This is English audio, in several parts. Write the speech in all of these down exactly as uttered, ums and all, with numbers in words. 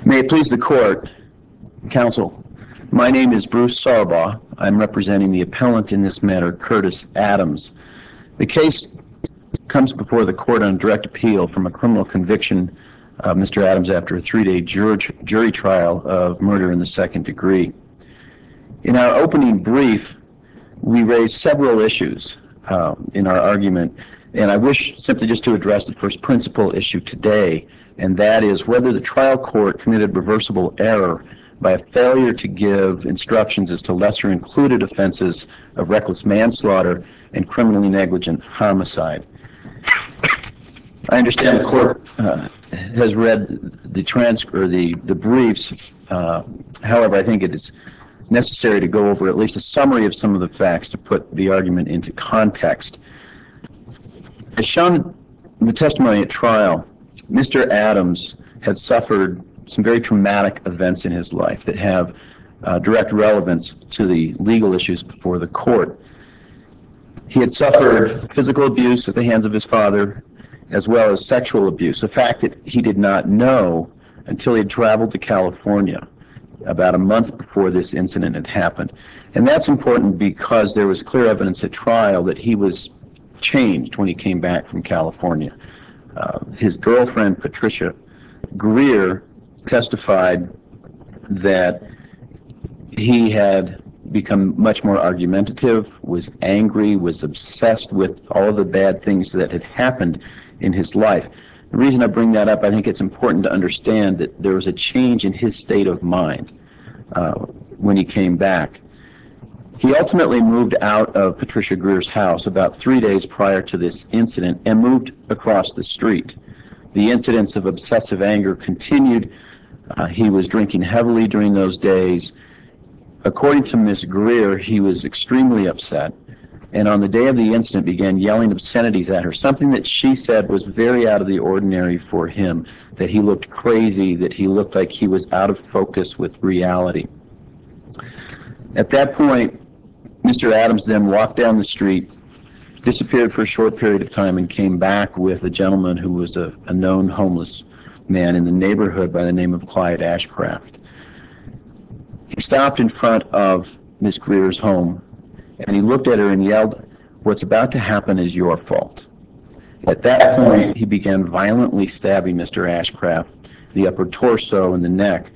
May it please the court, counsel, my name is Bruce Sarbaugh. I'm representing the appellant in this matter, Curtis Adams. The case comes before the court on direct appeal from a criminal conviction of Mister Adams after a three-day jury trial of murder in the second degree. In our opening brief, we raised several issues uh, in our argument, and I wish simply just to address the first principal issue today, and that is whether the trial court committed reversible error by a failure to give instructions as to lesser included offenses of reckless manslaughter and criminally negligent homicide. I understand the court uh, has read the transcript or the, the briefs. Uh, however, I think it is necessary to go over at least a summary of some of the facts to put the argument into context. As shown in the testimony at trial, Mister Adams had suffered some very traumatic events in his life that have uh, direct relevance to the legal issues before the court. He had suffered physical abuse at the hands of his father, as well as sexual abuse, a fact that he did not know until he had traveled to California about a month before this incident had happened. And that's important because there was clear evidence at trial that he was changed when he came back from California. Uh, his girlfriend, Patricia Greer, testified that he had become much more argumentative, was angry, was obsessed with all of the bad things that had happened in his life. The reason I bring that up, I think it's important to understand that there was a change in his state of mind uh, when he came back. He ultimately moved out of Patricia Greer's house about three days prior to this incident and moved across the street. The incidents of obsessive anger continued. Uh, he was drinking heavily during those days. According to Miz Greer, he was extremely upset, and on the day of the incident began yelling obscenities at her, something that she said was very out of the ordinary for him, that he looked crazy, that he looked like he was out of focus with reality. At that point, Mister Adams then walked down the street, disappeared for a short period of time, and came back with a gentleman who was a, a known homeless man in the neighborhood by the name of Clyde Ashcraft. He stopped in front of Miz Greer's home, and he looked at her and yelled, "What's about to happen is your fault." At that point, he began violently stabbing Mister Ashcraft, the upper torso and the neck.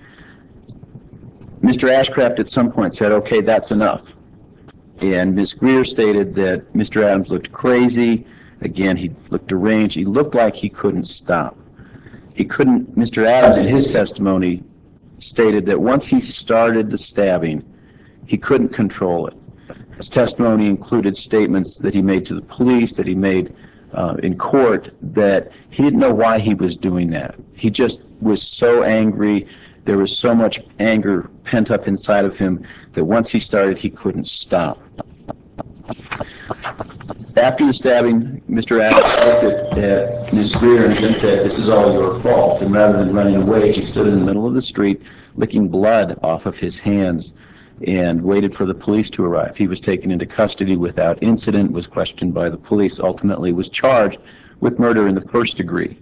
Mister Ashcraft at some point said, "Okay, that's enough." And Miz Greer stated that Mister Adams looked crazy. Again, he looked deranged. He looked like he couldn't stop. He couldn't, Mister Adams, in his testimony, stated that once he started the stabbing, he couldn't control it. His testimony included statements that he made to the police, that he made uh, in court, that he didn't know why he was doing that. He just was so angry. There was so much anger pent up inside of him that once he started, he couldn't stop. After the stabbing, Mister Adams looked at, at Miz Greer and then said, "This is all your fault." And rather than running away, she stood in the middle of the street, licking blood off of his hands, and waited for the police to arrive. He was taken into custody without incident, was questioned by the police, ultimately was charged with murder in the first degree.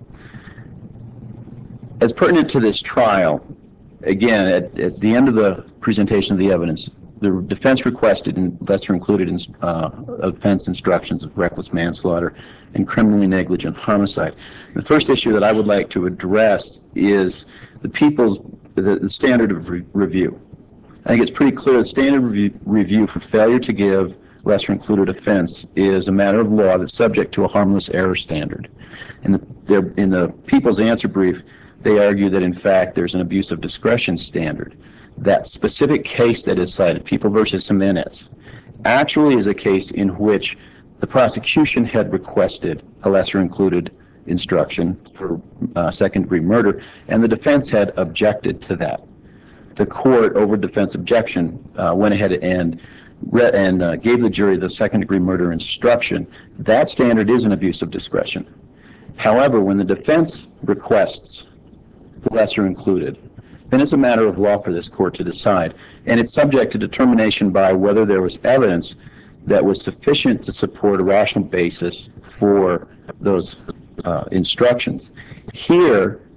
As pertinent to this trial, again, at, at the end of the presentation of the evidence, the defense requested in lesser included in, uh, offense instructions of reckless manslaughter and criminally negligent homicide. The first issue that I would like to address is the people's the, the standard of re review. I think it's pretty clear the standard review, review for failure to give lesser included offense is a matter of law that's subject to a harmless error standard. In the, in the people's answer brief, they argue that, in fact, there's an abuse of discretion standard. That specific case that is cited, People versus Jimenez, actually is a case in which the prosecution had requested a lesser included instruction for uh, second-degree murder, and the defense had objected to that. The court, over defense objection, uh, went ahead and, read, and uh, gave the jury the second-degree murder instruction. That standard is an abuse of discretion. However, when the defense requests the lesser included, then it's a matter of law for this court to decide, and it's subject to determination by whether there was evidence that was sufficient to support a rational basis for those uh, instructions. Here,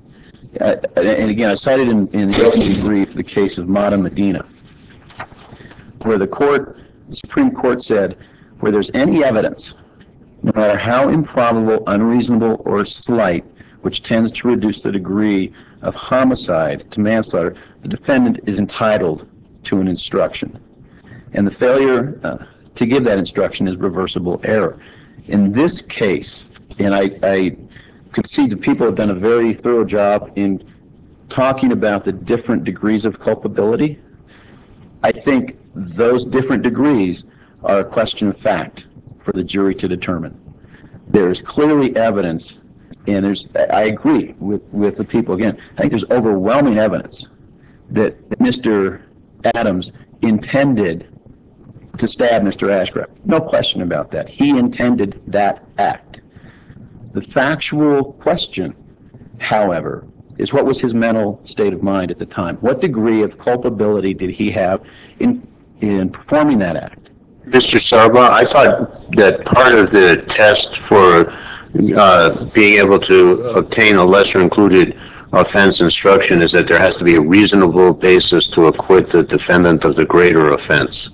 Uh, and again, I cited in, in the opening brief the case of Mata Medina, where the court, the Supreme Court said, where there's any evidence, no matter how improbable, unreasonable, or slight, which tends to reduce the degree of homicide to manslaughter, the defendant is entitled to an instruction. And the failure uh, to give that instruction is reversible error. In this case, and I, I concede that people have done a very thorough job in talking about the different degrees of culpability, I think those different degrees are a question of fact for the jury to determine. There's clearly evidence, and there's, I agree with, with the people, again, I think there's overwhelming evidence that Mister Adams intended to stab Mister Ashcraft. No question about that. He intended that act. The factual question, however, is what was his mental state of mind at the time? What degree of culpability did he have in, in performing that act? Mister Sarba, I thought that part of the test for uh, being able to obtain a lesser included offense instruction is that there has to be a reasonable basis to acquit the defendant of the greater offense.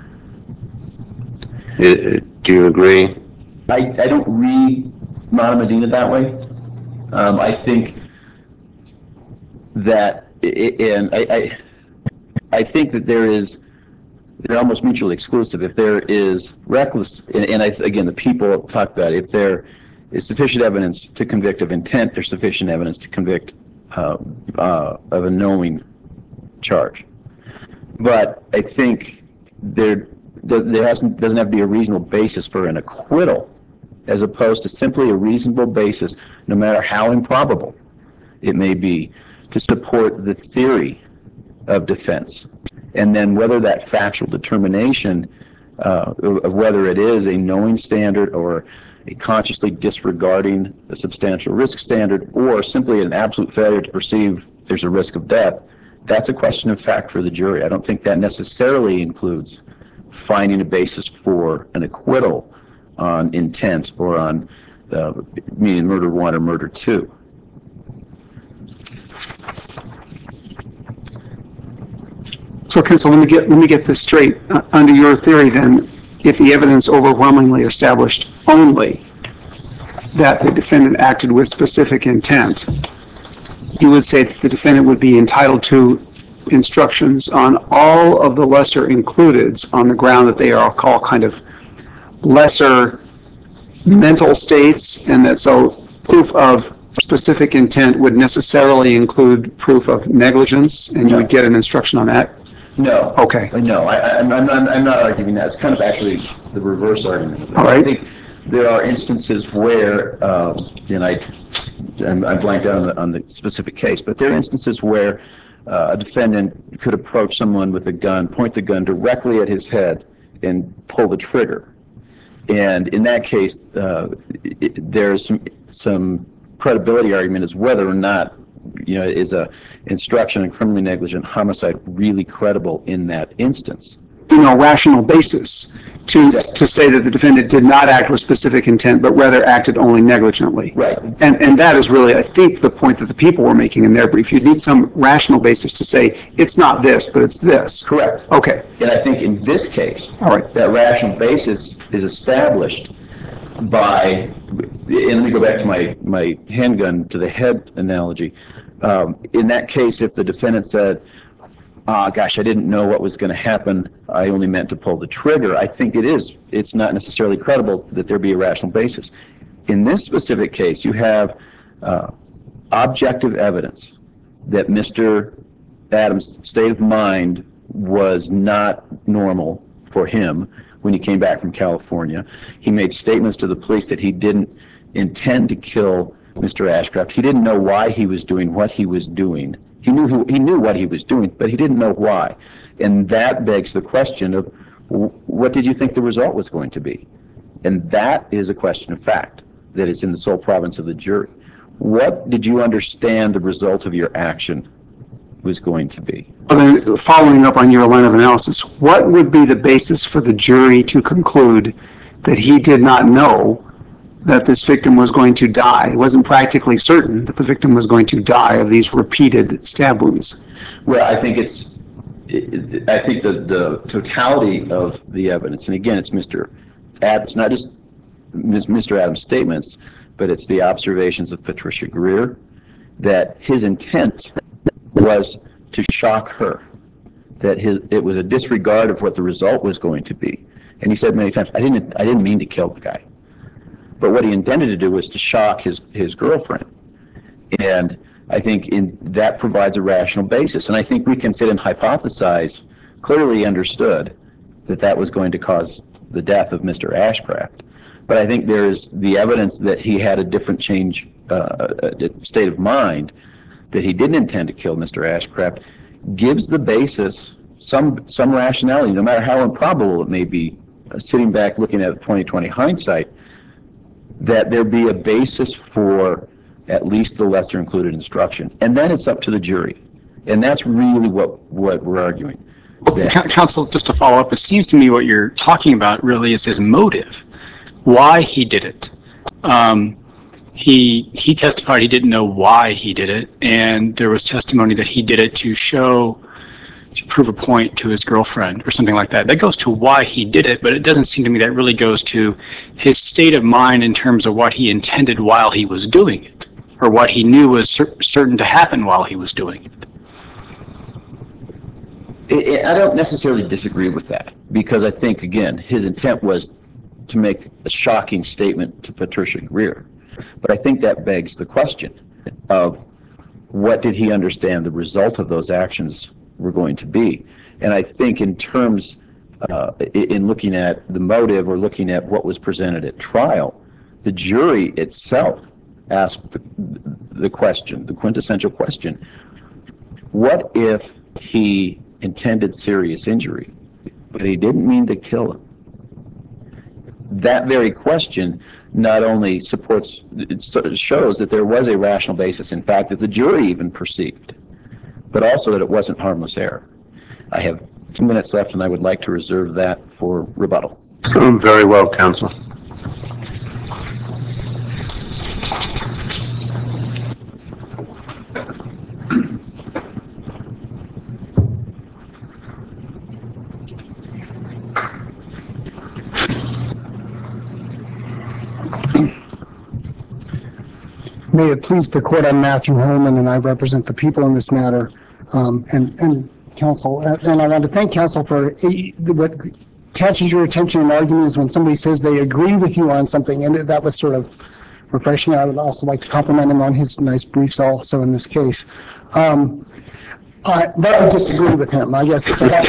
Do you agree? I, I don't read Mata Medina that way. Um, I think that, it, and I, I, I think that there is, they're almost mutually exclusive. If there is reckless, and, and I, again, the people talk about it, if there is sufficient evidence to convict of intent, there's sufficient evidence to convict uh, uh, of a knowing charge. But I think there there hasn't, doesn't have to be a reasonable basis for an acquittal, as opposed to simply a reasonable basis, no matter how improbable it may be, to support the theory of defense. And then whether that factual determination uh, of whether it is a knowing standard or a consciously disregarding the substantial risk standard or simply an absolute failure to perceive there's a risk of death, that's a question of fact for the jury. I don't think that necessarily includes finding a basis for an acquittal on intent or on uh, meaning murder one or murder two. So, counsel, let me get let me get this straight. Uh, under your theory, then, if the evidence overwhelmingly established only that the defendant acted with specific intent, you would say that the defendant would be entitled to instructions on all of the lesser includeds on the ground that they are all kind of lesser mental states, and that so proof of specific intent would necessarily include proof of negligence, and you would get an instruction on that? No. Okay. No, I, I'm, I'm, not, I'm not arguing that. It's kind of actually the reverse argument. All right. I think there are instances where, um, and I, I'm, I'm blanked out on the, on the specific case, but there are instances where uh, a defendant could approach someone with a gun, point the gun directly at his head, and pull the trigger. And in that case, uh, it, there's some, some credibility argument as whether or not, you know, is a instruction in criminally negligent homicide really credible in that instance? You know, rational basis to Exactly. to say that the defendant did not act with specific intent, but rather acted only negligently. Right. And and that is really, I think, the point that the people were making in their brief. You need some rational basis to say it's not this, but it's this. Correct. Okay. And I think in this case, All right. that rational basis is established by, and let me go back to my, my handgun to the head analogy. Um, in that case, if the defendant said, ah, gosh, I didn't know what was going to happen, I only meant to pull the trigger, I think it is. It's not necessarily credible that there be a rational basis. In this specific case, you have uh, objective evidence that Mister Adams' state of mind was not normal for him when he came back from California. He made statements to the police that he didn't intend to kill Mister Ashcraft. He didn't know why he was doing what he was doing. He knew who, he knew what he was doing, but he didn't know why. And that begs the question of, what did you think the result was going to be? And that is a question of fact that is in the sole province of the jury. What did you understand the result of your action was going to be? Well, then, following up on your line of analysis, what would be the basis for the jury to conclude that he did not know that this victim was going to die. It wasn't practically certain that the victim was going to die of these repeated stab wounds. Well, I think it's, I think the, the totality of the evidence, and again, it's Mister Adams, not just Mister Adams' statements, but it's the observations of Patricia Greer, that his intent was to shock her, that his, it was a disregard of what the result was going to be. And he said many times, I didn't, I didn't mean to kill the guy. But what he intended to do was to shock his, his girlfriend. And I think in, that provides a rational basis. And I think we can sit and hypothesize, clearly understood that that was going to cause the death of Mister Ashcraft. But I think there is the evidence that he had a different change, uh, state of mind, that he didn't intend to kill Mister Ashcraft, gives the basis, some, some rationality, no matter how improbable it may be, uh, sitting back looking at twenty twenty hindsight, that there be a basis for at least the lesser included instruction. And then it's up to the jury. And that's really what, what we're arguing. Well, counsel, just to follow up, it seems to me what you're talking about really is his motive, why he did it. Um, he he testified he didn't know why he did it, and there was testimony that he did it to show, to prove a point to his girlfriend or something like that. That goes to why he did it, but it doesn't seem to me that really goes to his state of mind in terms of what he intended while he was doing it, or what he knew was cer- certain to happen while he was doing it. I don't necessarily disagree with that, because I think, again, his intent was to make a shocking statement to Patricia Greer. But I think that begs the question of what did he understand the result of those actions were going to be. And I think in terms, uh, in looking at the motive or looking at what was presented at trial, the jury itself asked the, the question, the quintessential question, what if he intended serious injury, but he didn't mean to kill him? That very question not only supports, it shows that there was a rational basis, in fact, that the jury even perceived, but also that it wasn't harmless error. I have two minutes left, and I would like to reserve that for rebuttal. Very well, counsel. May it please the court, I'm Matthew Holman, and I represent the people in this matter, um, and, and counsel. And I want to thank counsel for a, what catches your attention in arguments when somebody says they agree with you on something, and that was sort of refreshing. I would also like to compliment him on his nice briefs also in this case. Um, Uh, but I disagree with him, I guess. That,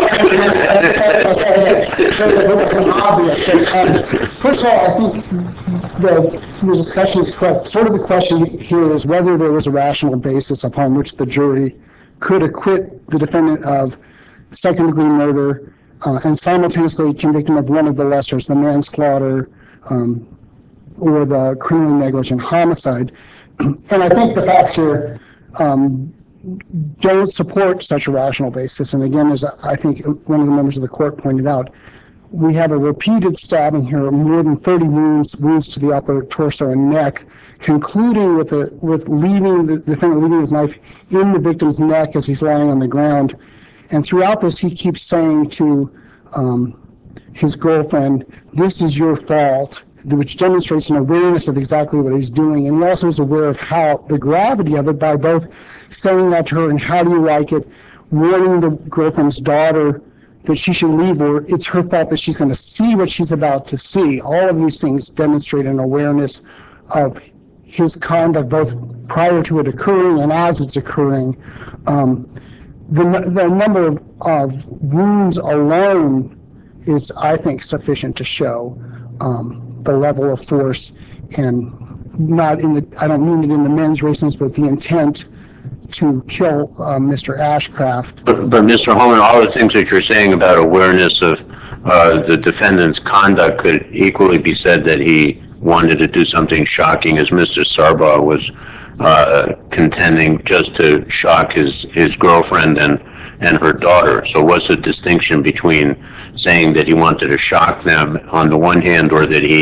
that's it wasn't obvious. But, um, first of all, I think the, the discussion is correct. Sort of the question here is whether there was a rational basis upon which the jury could acquit the defendant of second-degree murder uh, and simultaneously convict him of one of the lessers, the manslaughter um, or the criminally negligent homicide. And I think the facts here um, don't support such a rational basis. And again, as I think one of the members of the court pointed out, we have a repeated stabbing here, more than thirty wounds, wounds to the upper torso and neck, concluding with a, with leaving the defendant leaving his knife in the victim's neck as he's lying on the ground. And throughout this, he keeps saying to um, his girlfriend, "This is your fault," which demonstrates an awareness of exactly what he's doing. And he also is aware of how the gravity of it by both saying that to her and "how do you like it," warning the girlfriend's daughter that she should leave, or it's her fault that she's going to see what she's about to see. All of these things demonstrate an awareness of his conduct, both prior to it occurring and as it's occurring. Um, the, the number of, of wounds alone is, I think, sufficient to show um, the level of force, and not in the, I don't mean it in the mens rea sense, but the intent to kill uh, Mister Ashcraft. But, but Mister Holman, all the things that you're saying about awareness of uh, the defendant's conduct could equally be said that he wanted to do something shocking, as Mister Sarbaugh was uh, contending, just to shock his, his girlfriend and, and her daughter. So what's the distinction between saying that he wanted to shock them on the one hand, or that he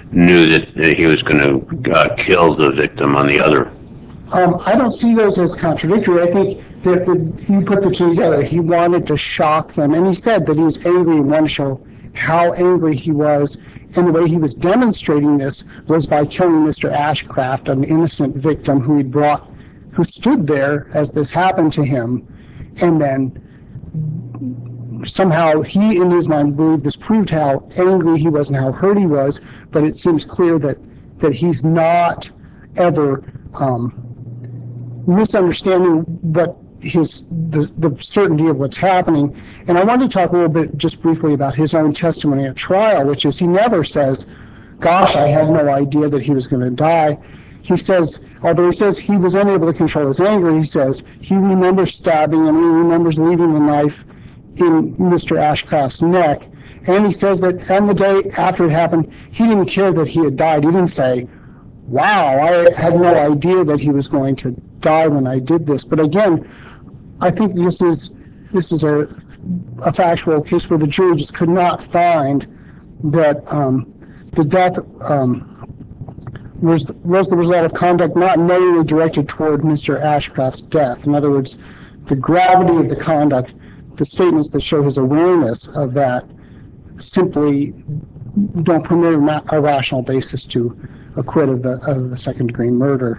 knew that, that he was going to uh, kill the victim on the other. Um, I don't see those as contradictory. I think that the, you put the two together. He wanted to shock them, and he said that he was angry and wanted to show how angry he was. And the way he was demonstrating this was by killing Mister Ashcraft, an innocent victim who he brought, who stood there as this happened to him, and then somehow he, in his mind, believed this proved how angry he was and how hurt he was. But it seems clear that that he's not ever um, misunderstanding what his the, the certainty of what's happening. And I want to talk a little bit just briefly about his own testimony at trial, which is he never says, gosh, I had no idea that he was going to die. He says, although he says he was unable to control his anger, he says he remembers stabbing and he remembers leaving the knife in Mister Ashcraft's neck. And he says that on the day after it happened, he didn't care that he had died. He didn't say, wow, I had no idea that he was going to die when I did this. But again, I think this is this is a, a factual case where the jury just could not find that um, the death um, was, was the result of conduct not knowingly directed toward Mister Ashcraft's death. In other words, the gravity of the conduct, the statements that show his awareness of that simply don't permit a rational basis to acquit of the, of the second degree murder.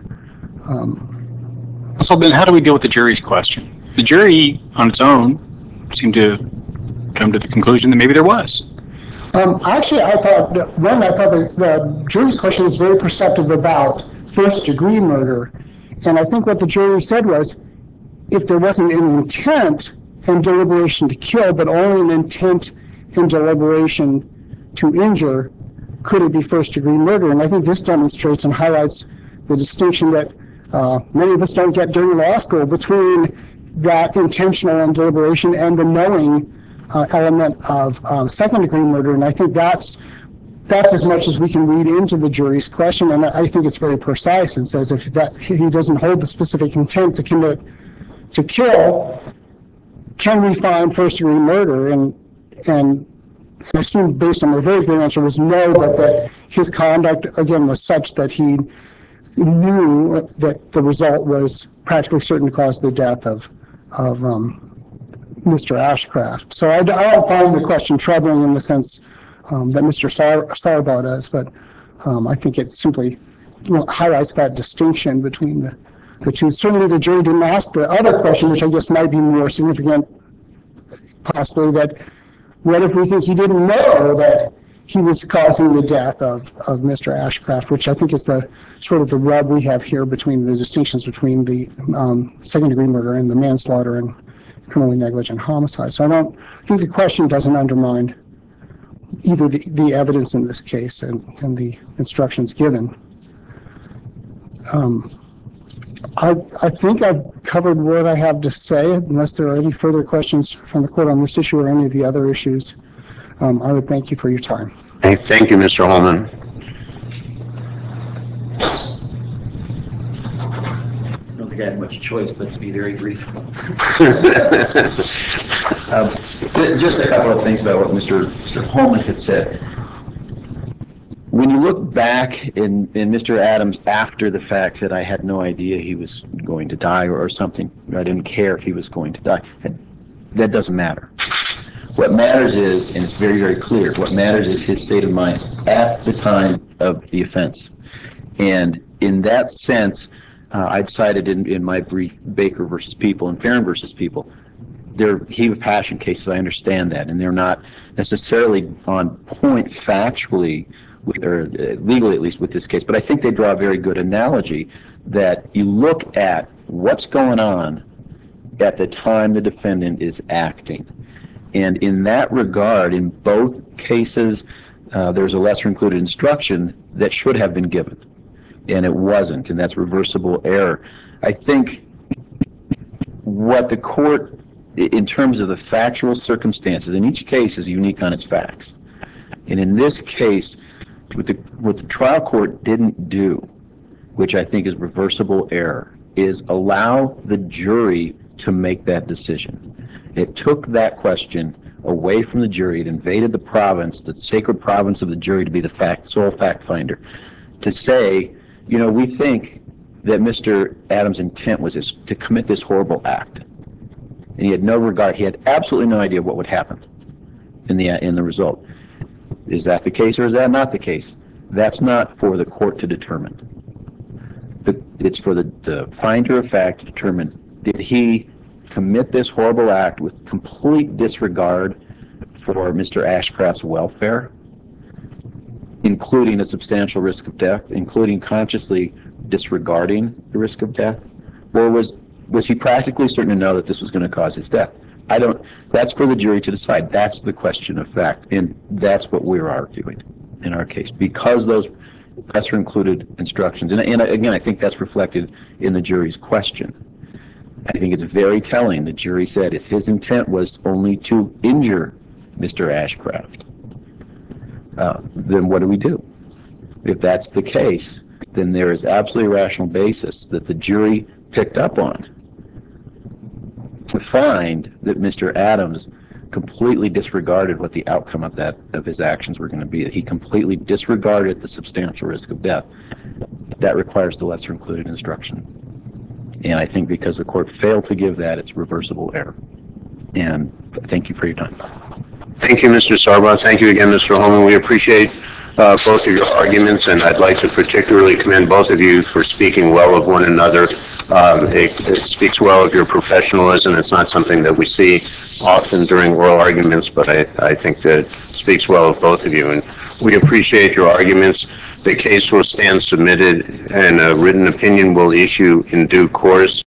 Um, So then how do we deal with the jury's question? The jury on its own seemed to come to the conclusion that maybe there was. Um, actually, I thought, that, one, I thought the, the jury's question was very perceptive about first degree murder. And I think what the jury said was, if there wasn't an intent and deliberation to kill, but only an intent and deliberation to injure, could it be first degree murder? And I think this demonstrates and highlights the distinction that uh, many of us don't get during law school between that intentional and deliberation and the knowing uh, element of um, second degree murder. And I think that's that's as much as we can read into the jury's question. And I think it's very precise and says if that he doesn't hold the specific intent to commit to kill, can we find first degree murder? And and I assume based on the verdict, the answer was no, but that his conduct, again, was such that he knew that the result was practically certain to cause the death of, of um, Mister Ashcraft. So I, I don't find the question troubling in the sense um, that Mister Sar- Sarbaugh does, but um, I think it simply highlights that distinction between the, the two. Certainly the jury didn't ask the other question, which I guess might be more significant, possibly, that what if we think he didn't know that he was causing the death of, of Mister Ashcraft, which I think is the sort of the rub we have here between the distinctions between the um, second degree murder and the manslaughter and criminally negligent homicide. So I don't I think the question doesn't undermine either the, the evidence in this case and, and the instructions given. Um, I, I think I've covered what I have to say, unless there are any further questions from the court on this issue or any of the other issues. Um, I would thank you for your time. Hey, thank you, Mister Holman. I don't think I had much choice but to be very brief. um, just a couple of things about what Mister Mister Holman had said. When you look back in, in Mister Adams after the fact that I had no idea he was going to die or, or something, I didn't care if he was going to die, that doesn't matter. What matters is, and it's very, very clear, what matters is his state of mind at the time of the offense. And in that sense, uh, I'd cited in, in my brief Baker versus People and Farron versus People. They're heat of passion cases, I understand that, and they're not necessarily on point factually, with, or uh, legally at least with this case, but I think they draw a very good analogy that you look at what's going on at the time the defendant is acting. And in that regard, in both cases, uh, there's a lesser included instruction that should have been given, and it wasn't, and that's reversible error. I think what the court, in terms of the factual circumstances, in each case is unique on its facts. And in this case, what the, what the trial court didn't do, which I think is reversible error, is allow the jury to make that decision. It took that question away from the jury. It invaded the province, the sacred province of the jury, to be the fact, sole fact finder, to say, you know, we think that Mister Adams' intent was this, to commit this horrible act. And he had no regard, he had absolutely no idea what would happen in the, in the result. Is that the case or is that not the case? That's not for the court to determine. The, it's for the, the finder of fact to determine, did he commit this horrible act with complete disregard for Mister Ashcraft's welfare, including a substantial risk of death, including consciously disregarding the risk of death? Or was, was he practically certain to know that this was going to cause his death? I don't, that's for the jury to decide. That's the question of fact. And that's what we're arguing in our case, because those lesser included instructions, and, and again, I think that's reflected in the jury's question. I think it's very telling. The jury said if his intent was only to injure Mister Ashcraft, uh, then what do we do? If that's the case, then there is absolutely rational basis that the jury picked up on to find that Mister Adams completely disregarded what the outcome of that of his actions were going to be. That he completely disregarded the substantial risk of death. That requires the lesser included instruction. And I think because the court failed to give that, it's reversible error. And thank you for your time. Thank you, Mister Sarbaugh. Thank you again, Mister Holman. We appreciate uh, both of your arguments, and I'd like to particularly commend both of you for speaking well of one another. Um, it, it speaks well of your professionalism. It's not something that we see often during oral arguments, but I, I think that it speaks well of both of you. And we appreciate your arguments. The case will stand submitted, and a written opinion will issue in due course.